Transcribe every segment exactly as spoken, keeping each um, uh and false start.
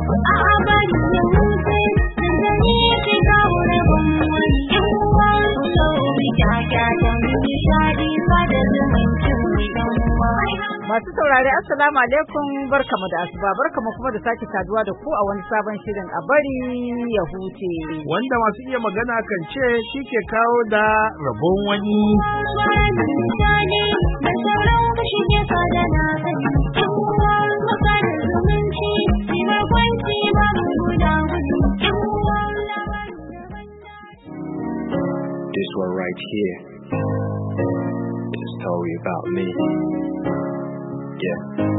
a bari ya huce da ne ke kawo rabon wani yan uwa ku so mu kyakya da mu nishadi sada zumuncin mu yan uwa. Masu saurare assalamu alaikum, barkamu da asuba, barkamu kuma da sake saduwa da ku a wani sabon shirin a bari ya huce. Wanda masu iya magana kan ce shi ke kawo da rabon wani. This one right here is a story about me. Yeah.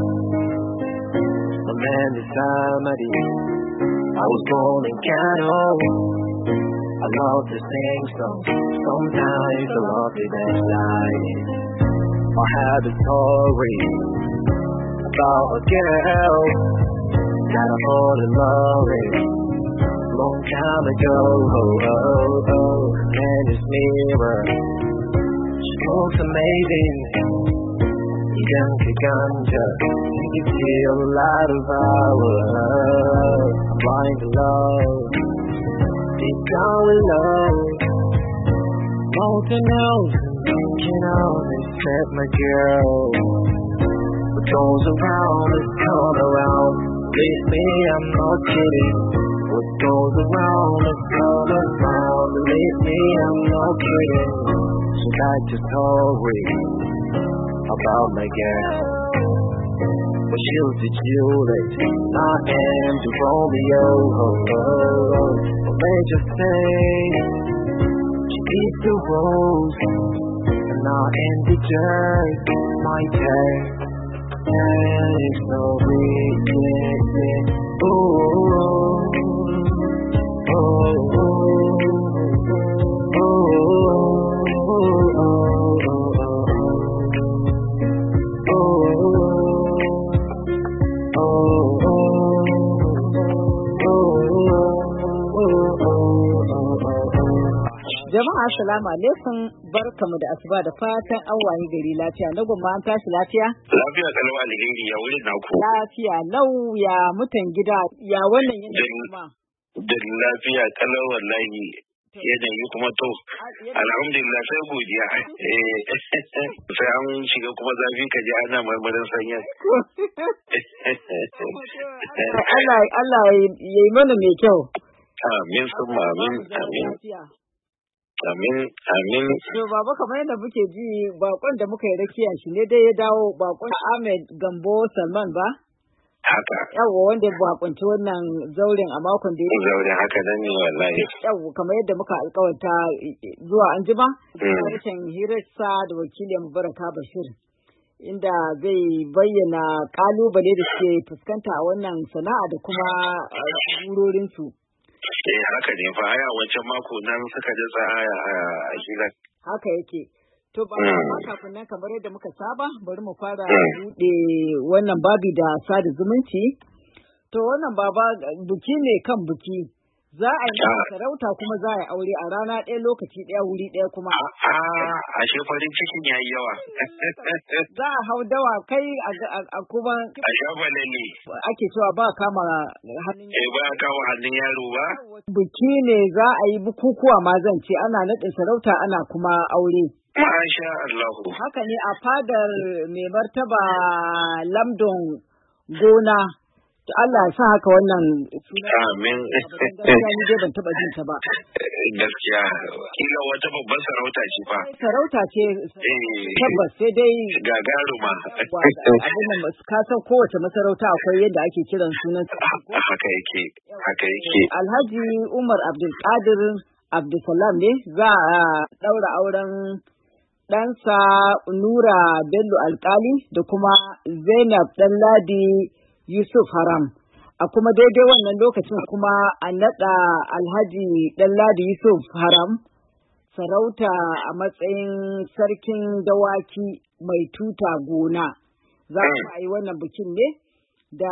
My man is Samadi. I was born in Kano. I love to sing songs. Sometimes I love to dance like it. I had a story about a girl that I fall in love with long time ago. Oh, oh, oh. And this mirror, she looks amazing. Young to ganja, you can feel a lot of our love. I'm blind to love, deep down with love. Mountain knows and can only set my girl. What goes around is come around. Believe me, I'm not kidding. What goes around is come around. Believe me, I'm not kidding. She likes a story about my girl. But she was the Juliet, I am the Romeo. Oh, oh, oh. But they just say she eats the rose, and I am the jerk. My turn, and it's so weak. Oh, oh, oh, oh. Jama'a assalamu alaikum, barkamu da asuba da fatan an wayi gari lafiya. Na gumma an tashi lafiya? Lafiya kalau alheri ya wurin naku. Lafiya lau ya mutan gida ya wannan yanayi kuma. Da lafiya kalau wallahi yanayi kuma to alhamdulillah sai godiya. Eh sai an shiga kuma zafi ka ji ana marmarin sanya. Allah Allah yayi mana mai kyau. Amin summa amin amin. Amin, amin. To baba kamar yadda muke ji bakon da muka yi rakiya shi ne dai ya dawo bakon Ahmed Gambo Salman ba? Haka. Yawwa wanda bakunci wannan zauren a makon da ya Zauren haka nan ne wallahi. Yawwa kamar yadda muka alkawarta zuwa anjima. Harshen hirarsa da wakilin Baraka Bashir. Inda zai bayyana kalubale da suke fuskanta a wannan sana'a da kuma burorinsu. Eh haka ne fa aya wancan mako nan suka ji aya a gidan. Haka yake. To ba ma kafin nan kamar yadda muka saba bari mu fara bude wannan babi da sada zumunci. To wannan baba buki ne kan buki. Za a yi sarauta kuma za a yi aure a rana ɗaya lokaci ɗaya wuri ɗaya kuma. A ashe farin cikin ya yi yawa. Za a hau dawa kai a kuma. A shafa lalle. Ake cewa ba kama hannun yaro. Eh ba kama hannun yaro ba. Buki ne za a yi bukukuwa ma zan ce ana naɗin sarauta ana kuma aure. Masha Allah. Haka ne a fadar mai martaba Lamdon Gona. Allah ya sa haka wannan suna. Amin. Gaskiya ni dai ban taba jin ta ba. Gaskiya kila wata babban sarauta ce fa. Sarauta ce tabbas sai dai gagaruma. Abin nan ka san kowace masarauta akwai yadda ake kiran sunan. Haka yake. Haka yake. Alhaji Umar Abdul Qadir Abdulsalam ne za a daura auren ɗansa Nura Bello Alkali da kuma Zainab Ɗanladi Yusuf Haram. A kuma daidai wannan lokacin kuma a naɗa Alhaji Ɗanladi Yusuf Haram sarauta a matsayin sarkin dawaki mai tuta gona. Za a yi wannan bikin ne da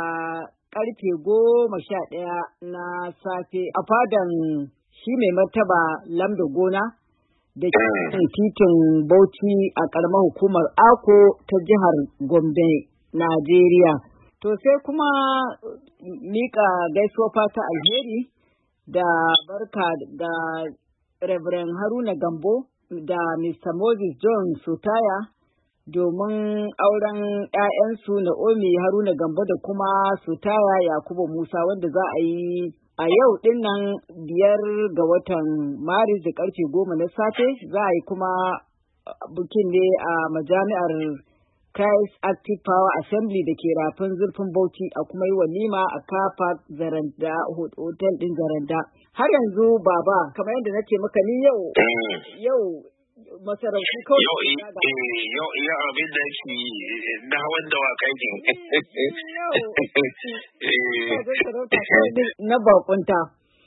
ƙarfe goma sha ɗaya na safe a fadan shi mai martaba Lamdo Gona da ke titin Bauchi a ƙaramar hukumar Ako ta jihar Gombe, Najeriya. To sai kuma mika gaisuwa fata alheri da barka ga Reverend Haruna Gambo da Mister Moses John Sutaya domin auren ‘ya'yansu Naomi Haruna Gambo da kuma Sutaya Yakubu Musa wanda za a yi a yau ɗin nan biyar ga watan Maris da ƙarfe goma na safe. Za a yi kuma bukin ne a majami'ar Christ Active Power Assembly da ke rafin zurfin Bauchi, a kuma yi walima a Kafa Zaranda hotel ɗin Zaranda. Har yanzu baba kamar yadda nake maka ni yau yau masarautu kawai yau yau yau abin da ke na hawan da wa kai na bakunta.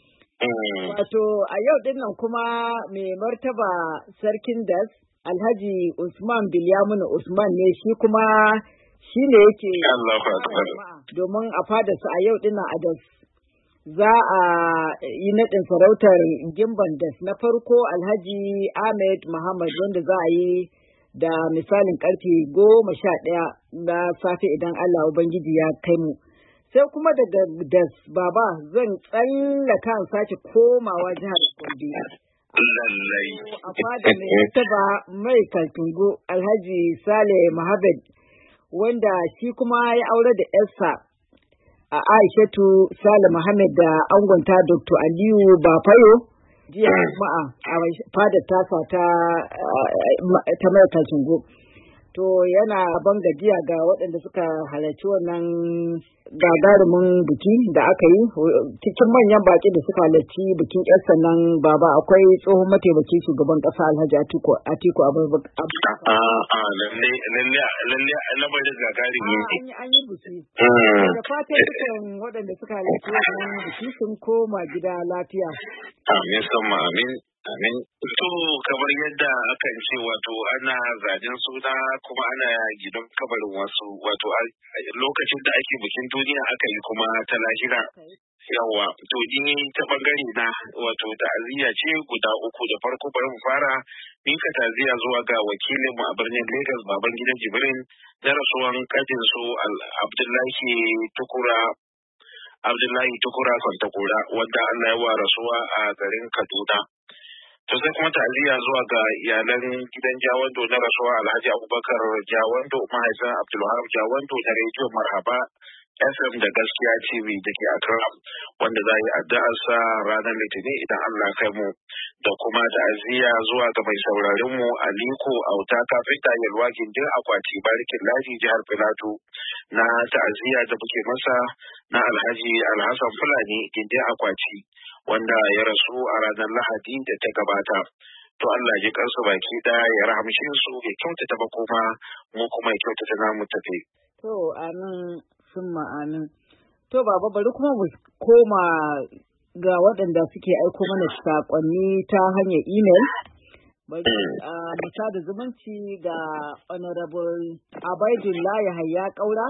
Wato a yau din nan kuma mai martaba sarkin Das Alhaji Usman Bilyamunu Usman ne, shi kuma shi ne yake domin a fadarsa a yau din nan a Das za a yi naɗin sarautar Gimban Das na farko Alhaji Ahmed Muhammad wanda za a yi da misalin karfe goma sha ɗaya na safe idan Allah Ubangiji ya kai mu. Sai kuma daga Das baba zan tsallaka sake komawa jihar Gombe. Lallai. A fada mai taba mai kaltungo Alhaji Sale Muhammad wanda shi kuma ya aure da yarsa a Aishatu Sale Muhammad da angonta Doctor Aliyu Bafayo jiya Juma'a a fada tasa ta ta mai kaltungo. To yana ban gajiya ga waɗanda suka halarci wannan gagarumin biki da aka yi. Cikin manyan baki da suka halarci bikin ƴan sannan baba akwai tsohon mataimakin shugaban ƙasa Alhaji Atiku Atiku Abubakar. A a lalle lalle lalle lamarin gagarumi ne. An yi biki. Da fatan dukkan waɗanda suka halarci wannan biki sun koma gida lafiya. Amin sama amin. Amin. To kamar yadda akan ce wato ana zanen suna kuma ana gidan kabarin wasu wato lokacin da ake bikin duniya aka yi kuma ta lahira. Yawa to ni ta bangare na wato ta'aziyya ce guda uku. Da farko bari mu fara mika ta'aziyya zuwa ga wakilin mu a birnin Lagos Babangida Jibrin da rasuwan kajin su Abdullahi Tukura Abdullahi Tukura Kwantakura wanda Allah ya wa rasuwa a garin Kaduna. To sai kuma ta'aziyya zuwa ga iyalan gidan Jawando na rasuwa Alhaji Abubakar Jawando mahaifin Abdulwahab Jawando na rediyo Marhaba F M da Gaskiya T V da ke Accra wanda za yi addu'ar sa ranar Litinin idan Allah kai mu. Da kuma ta'aziyya zuwa ga mai sauraron mu Aliko Auta kafinta Yalwa gindin akwati Barikin Ladi jihar Filato na ta'aziyya da muke masa na Alhaji Alhassan Fulani gindin akwati wanda ya rasu a ranar Lahadi da ta gabata. To Allah ji kansu baki da ya rahamshe su ya kyautata ba kuma mu kuma ya kyautata namu tafi. To amin summa amin. To baba bari kuma mu koma ga waɗanda suke aiko mana saƙonni ta hanyar email. Bari a musa da zumunci ga Honorable Abaidullah Yahaya Kaura,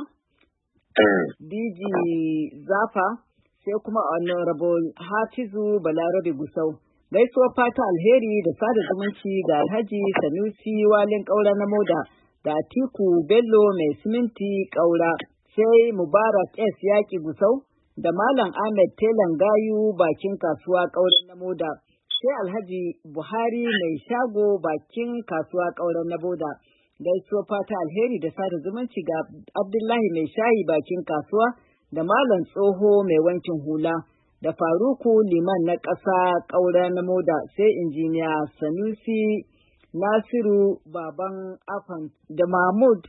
D G Zafa, sai kuma Honorable Hafizu Balarabe Gusau. Gaisuwar fata alheri da sada zumunci ga Alhaji Sanusi Walin Kaura na Moda da Atiku Bello mai siminti Kaura, sai Mubarak S Yaki Gusau da Malam Ahmed Telan Gayu bakin kasuwa Kauran na Moda, sai Alhaji Buhari mai shago bakin kasuwa Kauran na Moda. Gaisuwar fata alheri da sada zumunci ga Abdullahi mai shayi bakin kasuwa da Malam Tsoho mai wankin hula da Faruku Liman na ƙasa Ƙaura na Moda, sai Injiniya Sanusi Nasiru Baban Afan da Mahmud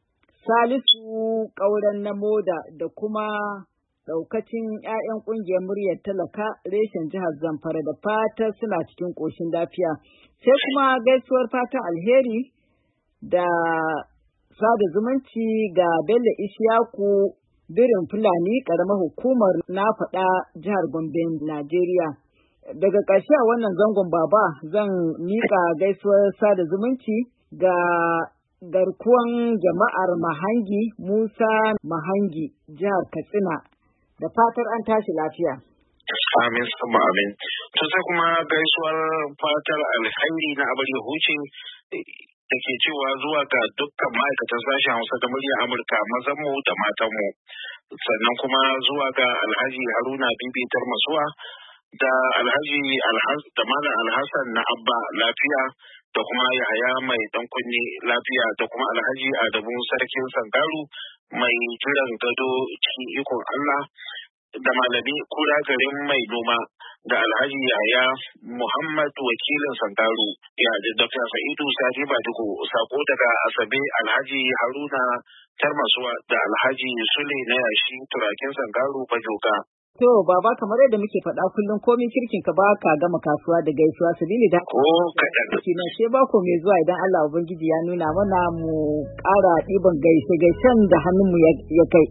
Salisu Ƙauren na Moda da kuma ɗaukacin ‘ya'yan ƙungiyar muryar talaka reshen jihar Zamfara da fata suna cikin ƙoshin lafiya. Sai kuma gaisuwar fatan alheri da sada zumunci ga Bello Ishaku birin Fulani ƙaramar hukumar na faɗa jihar Gombe, Najeriya. Daga ƙarshe a wannan zangon baba zan miƙa gaisuwar sada zumunci ga garkuwan jama'ar Mahangi Musa Mahangi jihar Katsina da fatar an tashi lafiya. Amin sama amin. To sai kuma gaisuwar fatar alhairi na abar ya huce da ke cewa zuwa ga dukkan ma'aikatan sashen Hausa da muryar Amurka mazanmu da matanmu. sannan kuma zuwa ga Alhaji Haruna Bibitar Masuwa da Alhaji da Malam Alhassan na Abba lafiya da kuma Yahaya mai dan kunne lafiya da kuma Alhaji Adamu Sarkin Sangaru mai jiran gado cikin ikon Allah da Malami Kura garin mai noma da Alhaji Yahaya Muhammad wakilin Sangaru ya da Doctor Sa'idu Sadi Badugo sako daga Asabe Alhaji Haruna Tarmasuwa da Alhaji Sule na yashi turakin Sangaru Bajoga. To baba kamar yadda muke faɗa kullum komai kirkin ka ba ka gama kasuwa da gaisuwa sabili da ko kaɗan. Kina sai bako mai zuwa idan Allah Ubangiji ya nuna mana mu ƙara ɗiban gaishe gaishen da hannun mu ya kai.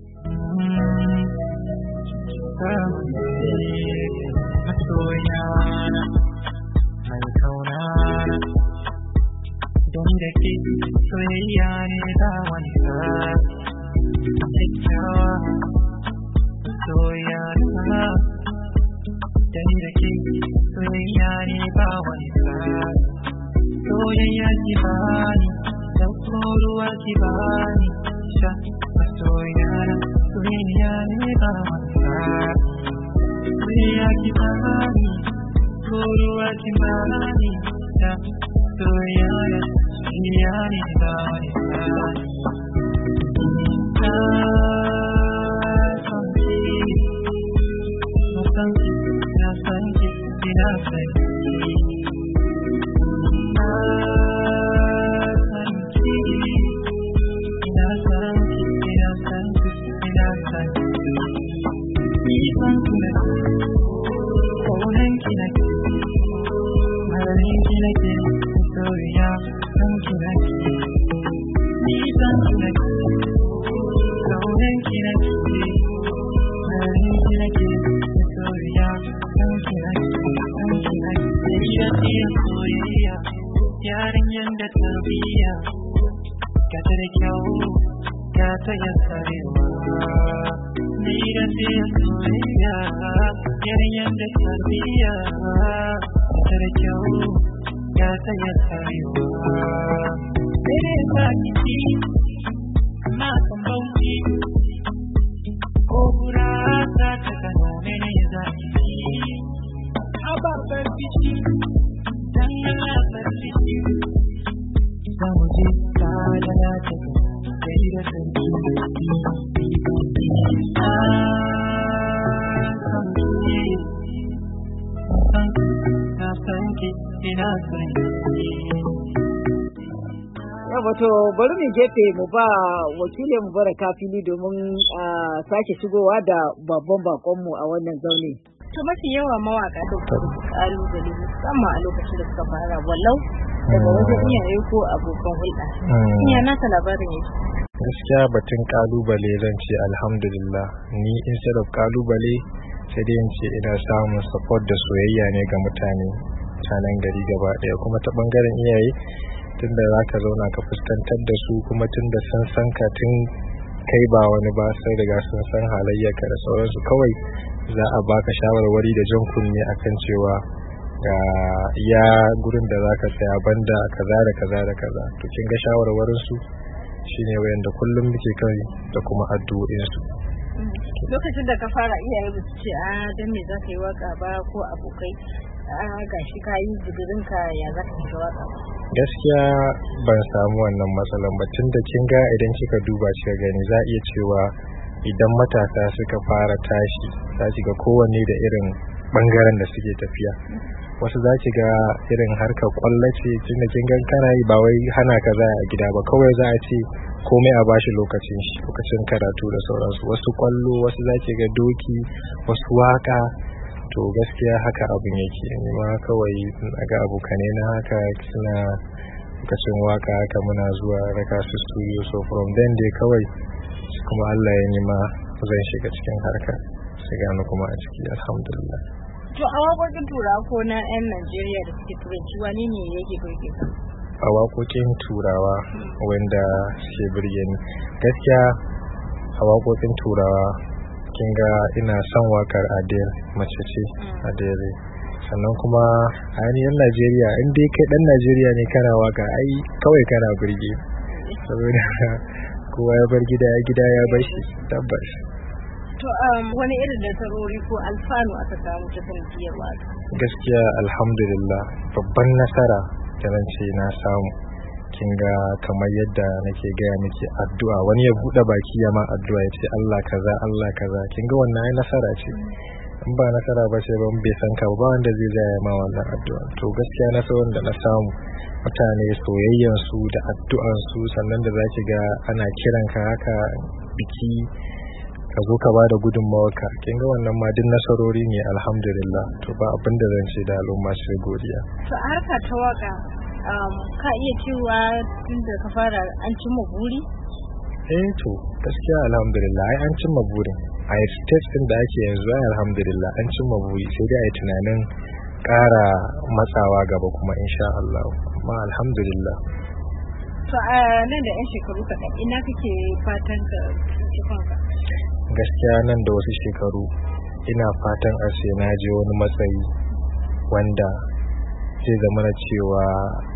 Don da ke soyayya ne da wanda kyakkyawa soyayya na don da ke soyayya ne ba wanda soyayya ki bani da ruwa ki bani sha soyayya na soyayya ne ba wanda soyayya ki bani ruwa ki bani sha soyayya na soyayya ne ba wanda yarinyar da tarbiya ga ta da kyau ga ta yin tsarewa ni da siya soyayya yarinyar da tarbiya ga ta da kyau ga ta yin tsarewa sai dai sa ki na kan bauchi ko gura ta ta gano mene za ki ci ababar fici dan ababar fici za mu je tare da ta kai da sarki a san ki na san ki ina san ki. Wato bari mu gefe mu ba wakilin mu Baraka fili domin sake shigowa da babban bakonmu a wannan zaune. To mafi yawa mawaka da kalubale musamman a lokacin da suka fara wallau daga wajen iyaye ko abokan hulɗa. Iya naka labarin yake. Gaskiya batun kalubale zan ce alhamdulillah ni instead of kalubale sai dai in ce ina samun support da soyayya ne ga mutane mutanen gari gaba ɗaya kuma ta bangaren iyaye tunda za ka zauna ka fuskantar da su kuma tunda sun san ka tun kai ba wani ba sai riga sun san halayyarka da sauransu kawai za a baka shawarwari da jan kunne akan cewa ga iya gurin da za ka tsaya banda kaza da kaza da kaza to kin ga shawarwarin su shine wayanda kullum muke kai da kuma addu'o'in su. Lokacin da ka fara iyaye ba su ce a dan me za ka yi waka ba ko abokai a gashi ka yi digirinka ya za ka shiga waka. Gaskiya ban samu wannan matsalan ba tunda kin ga idan kika duba kika gani za iya cewa idan matasa suka fara tashi za ki ga kowanne da irin bangaren da suke tafiya wasu za ki ga irin harkar kwallace tunda kin ga kana yi ba wai hana ka za a gida ba kawai za a ce komai a bashi lokacin shi lokacin karatu da sauransu wasu kwallo wasu za ki ga doki wasu waka to gaskiya haka abin yake ni ma kawai ga abokanai na haka suna lokacin waka haka muna zuwa raka su studio so from then dai kawai kuma Allah ya nima zan shiga cikin harka sai gano kuma a ciki alhamdulillah. To a waƙoƙin turawa ko na 'yan Najeriya da suke turanci wani ne yake burge ka? A waƙoƙin turawa wanda suke burge ni gaskiya a waƙoƙin turawa kin ga ina son wakar Adele mace ce Adele sannan kuma a yan Najeriya in dai kai dan Najeriya ne kana waka ai kawai kana burge saboda kowa ya bar gida ya gida ya bar shi tabbas To um, wani irin nasarori ko alfanu aka samu ta sanadiyar waka? Gaskiya alhamdulillah babban nasara da nan ce na samu. Kin ga kamar yadda nake gaya miki addu'a, wani ya buɗe baki ya ma addu'a ya ce Allah kaza Allah kaza, kin ga wannan ai nasara ce. In ba nasara ba ce ban bai san ka ba wanda zai zaya ma wannan addu'a. To gaskiya nasarar da na samu, mutane soyayyan su da addu'an su, sannan da zaki ga ana kiran ka haka biki ka zo ka bada gudunmawarka, kin ga wannan ma duk nasarori ne alhamdulillah. To ba abin da zan ce da al'umma sai godiya. To a harka ta waka um, ka iya cewa tun da ka fara an cimma buri? Eh to gaskiya alhamdulillah ai an cimma burin. A stage din da ake yanzu ai alhamdulillah an cimma buri, sai dai ai tunanin ƙara matsawa gaba kuma insha Allah. Amma alhamdulillah. To a nan da yan shekaru kaɗan ina kake fatan ka ci kanka? Gaskiya nan da wasu shekaru ina fatan a ce na je wani matsayi wanda zai zama na cewa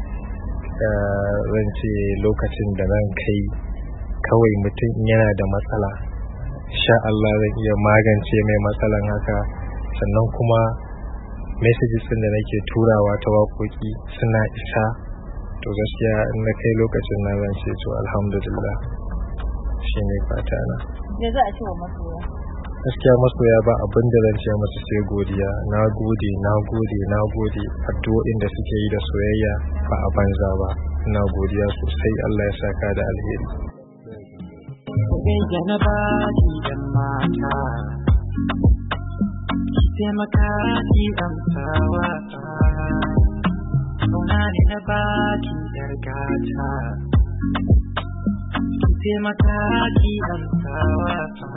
zan ce lokacin da zan kai kawai mutum yana da matsala insha Allah zan iya magance mai matsalan haka, sannan kuma messages din da nake turawa ta waƙoƙi suna isa. To gaskiya in na kai lokacin na zan ce to alhamdulillah shine fata na. Me za a ce wa masoya? Gaskiya masoya ba abin da zan ce musu sai godiya. Na gode, na gode, na gode. Addu'o'in da suke yi da soyayya ba a banza ba. Ina godiya sosai, Allah ya saka da alheri. Soyayya na baki dan mata, ki taimaka ki amsawa ta. Kauna ne na baki gargata, ki taimaka ki amsawa ta.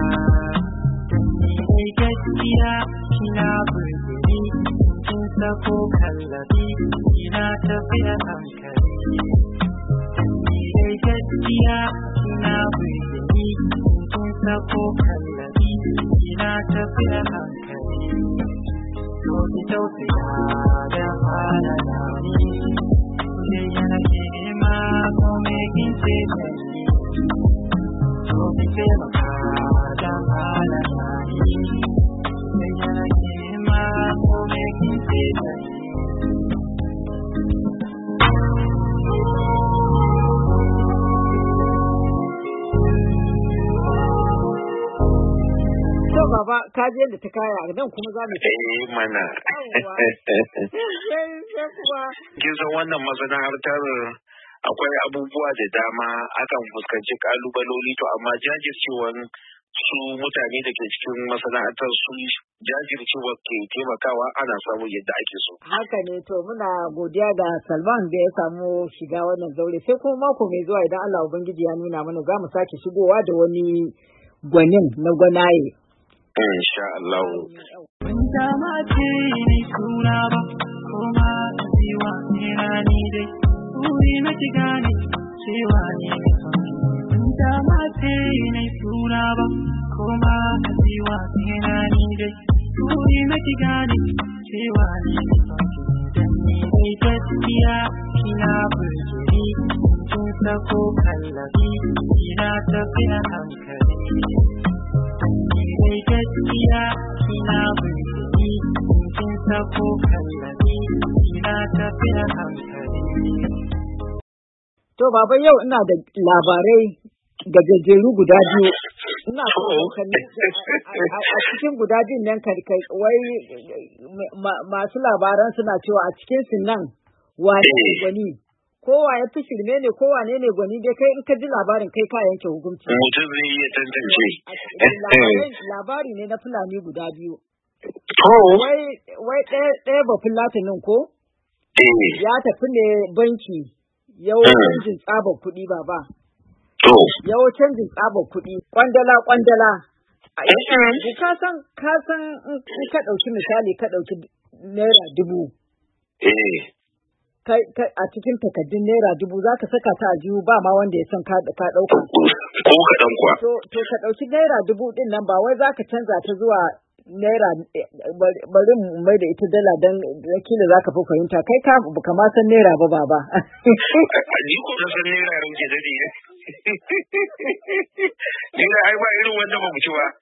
Mai gaskiya kina burge ni, kin sako kallabi kina tafiya hankali. Mai gaskiya kina burge ni, kin sako kallabi kina tafiya hankali. To ki tausaya da halala ni, soyayya nake nema ko me kin ce da ni. To ki taimaka da halala ni, soyayya nake nema ko me kin ce da ni. Baba ka je da ta kaya nan kuma za mu eh mana sai kuma kin san wannan masana'antar akwai abubuwa da dama akan fuskanci kalubaloli, to amma jajircewan su mutane da ke cikin masana'antar su jajircewa ke taimakawa ana samun yadda ake so. Haka ne, to muna godiya ga Salman da ya samu shiga wannan zaure, sai kuma mako mai zuwa idan Allah Ubangiji ya nuna mana za mu sake shigowa da wani gwanin na gwanaye. Insha Allah. Mun dama ce ni suna ba, kuma cewa ni rani dai, wuri na ki gane cewa ni ne son. Mun dama ce ni suna ba, kuma cewa ni rani dai, wuri na ki gane cewa ni ne son. Dan ni dai gaskiya kina burge ni, kin sako kallabi kina tafiya hankali. Mai gaskiya kina burge ni, kin sako kallabi kina tafiya hankali. To baba yau ina da labarai da gajeru guda biyu. Ina so a cikin guda biyun nan kai wai masu labaran suna cewa a cikin su nan wane ne gwani? Kowa ya fi shirme ne, kowa ne ne gwani dai kai in ka ji labarin kai ka yanke hukunci. Mutum zai iya tantance. Labari ne na Fulani guda biyu. To. Wai ɗaya ba Fulatinin ko? Ya tafi ne banki yawo canjin tsabar kuɗi baba. To. Yawo canjin tsabar kuɗi kwandala kwandala. Ka san ka san in ka ɗauki misali ka ɗauki naira dubu. Eh. a cikin takaddun naira dubu za ka saka ta a jihu ba ma wanda ya san ka ɗauka. Ko kaɗan kuwa. To ka ɗauki naira dubu ɗin nan ba wai za ka canza ta zuwa naira bari mai da ita dala don kila za ka fi fahimta kai ka ma san naira ba ba ba. Ni ko na san naira rauke dade. Ni da ai ba irin wanda ba mu ci ba.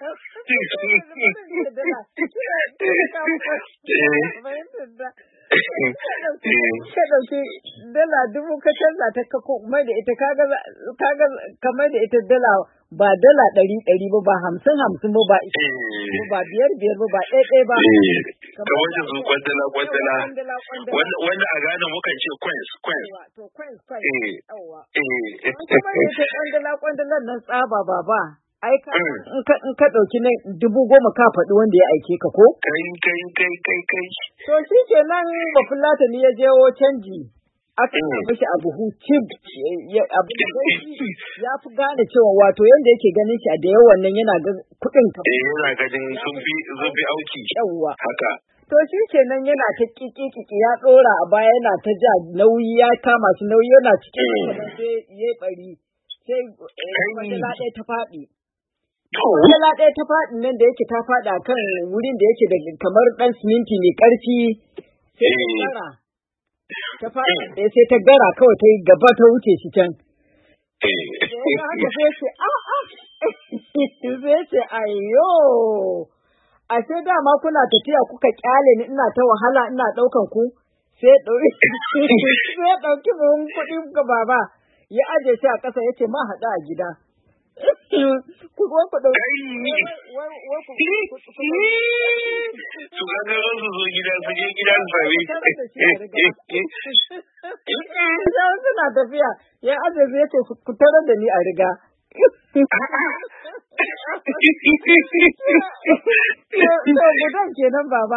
Ka ɗauki dala dubu ka canza ta ka mai da ita kaga kamar da ita dala ba dala ɗari ɗari ba ba hamsin hamsin ba ba ba biyar biyar ba ba ɗaya ɗaya ba. Kamar da su kwandala kwandala wanda a gane mukan ce coins coins. To coins coins. Yawwa. Kuma da ita kwandala kwandalan nan tsaba ba ba. Ai ka in ka ɗauki na dubu goma ka faɗi wanda ya aike ka ko? Kai kai kai kai kai. To shi ke nan bafulata ni ya je wo canji. Aka yi mishi a buhu cib abu ya fi gane cewa wato yadda yake ganin shi a da yawan nan yana ga kuɗin ka. Eh yana ganin sun fi sun fi auki. Yawwa. Haka. To shi ke nan yana ta kiki ya ɗora a baya yana ta ja nauyi ya kama shi nauyi yana cikin sai ya ɓari sai kwandala ɗaya ta faɗi. Kwandala ɗaya ta faɗi nan da yake ta faɗi a kan wurin da yake da kamar ɗan siminti mai ƙarfi sai ta gara. Ta faɗi ɗaya sai ta gara kawai ta yi gaba ta wuce shi can. Sai haka sai ce a'a sai ce ayyo ashe dama kuna tafiya kuka kyale ni ina ta wahala ina ɗaukan ku sai ɗauki buhun kuɗi ga baba ya aje shi a ƙasa ya ce ma haɗa a gida. Ku zo ku ɗauki. Su gagaro su zo gida su je gida su sami. Idan suna tafiya ya aje su ya ce ku tarar da ni a riga. To gudan kenan baba.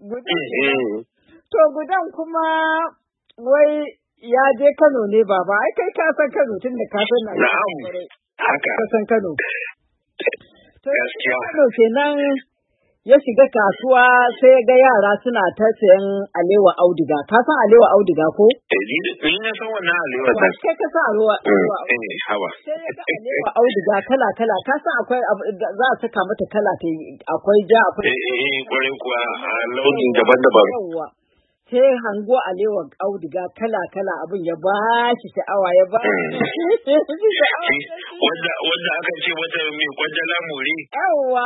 To gudan kuma wai ya je Kano ne baba. Ai kai ka san Kano tun da ka san na. Na'am. Haka. Ka san Kano. Gaskiya. Kano kenan ya shiga kasuwa sai ya ga yara suna ta sayan alewa auduga. Ka san alewa auduga ko? Eh ni na san wannan alewa ta. Kai ka san alewa auduga. Eh hawa. Sai ya ga alewa auduga kala kala. Ka san akwai za a saka mata kala ta akwai ja akwai. Eh eh kwarai kuwa launin daban-daban. Yawwa. Sai hango alewa auduga kala-kala abin ya ba shi sha'awa ya ba shi wanda wanda aka ce mata mai kwandala more. Yawwa.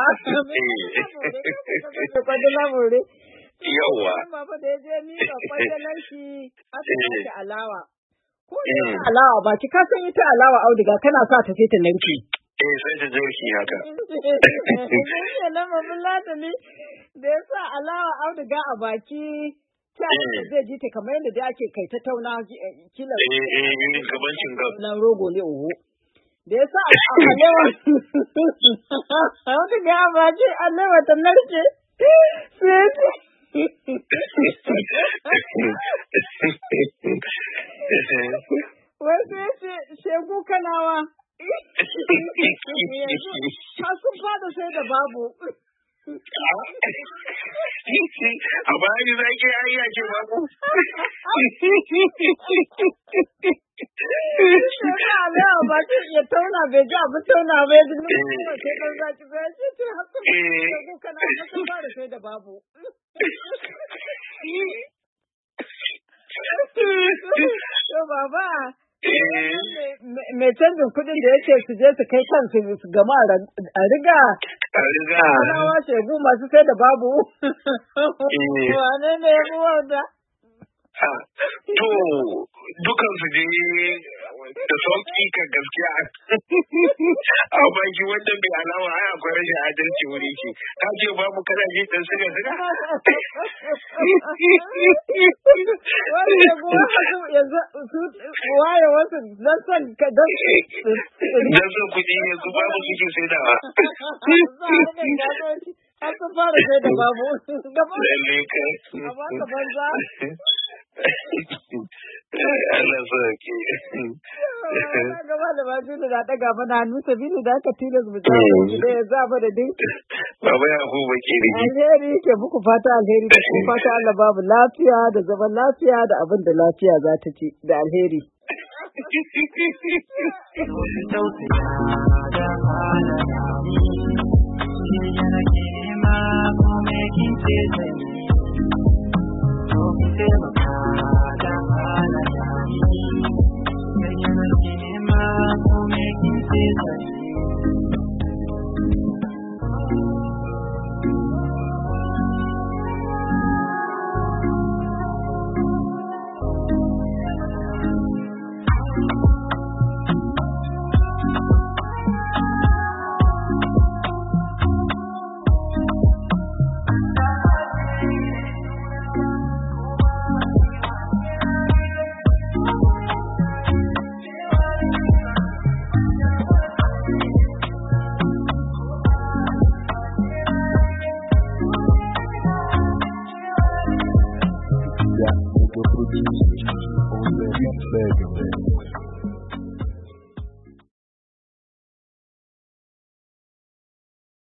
Kwandala more. Yawwa. Baba da ya je ni ga kwandalar shi aka yi da alawa. Ko da alawa ba ki ka san ita alawa auduga kana sa ta sai ta narke. Eh sai ta narke haka. Sai na mamulata ne da ya sa alawa auduga a baki. Zai ji ta kamar yadda da ake kai ta tauna kila. Eh eh yin gabancin gab. Na rogo ne oho. Da ya sa alewa. Wata ga ba ce alewa ta narke. Sai ce. Wai sai ce shegu kanawa. Har sun fada sai da babu. A bayan za ki yi ya ce babu. Sai ba alawa ba ce ya tauna bai ji abin tauna bai ji nuna sai ɗan zaki bai ce ce hasu shegu kana na sun fara sai da babu. To baba. Mai canjin kuɗin da yake su je su kai kansu su gama a riga. A riga. Kanawa shegu masu sai da babu. Wane ne ya fi wanda? To, dukan su je da sauƙi kan gaskiya. A baki wanda bai alawa ai akwai rashin adalci wuri ke. Ka ce babu kana ji dan siga siga. Wani ya guwa yanzu su waye wasu dan son ka dan dan son kuɗi yanzu babu suke saidawa. Har sun fara sai da babu. Lalle kai. A baka banza. Allah sauke. Gaba da ba su da daga mana hannu sabili da aka tilas mu ta da ya zaba da din. Baba ya ku baki da ki. Alheri ke muku fata alheri da kuma fata Allah babu lafiya da zaman lafiya da abin da lafiya za ta ci da alheri. Taimaka da halaye, bayyana ke nema ko Yeah, you go through this.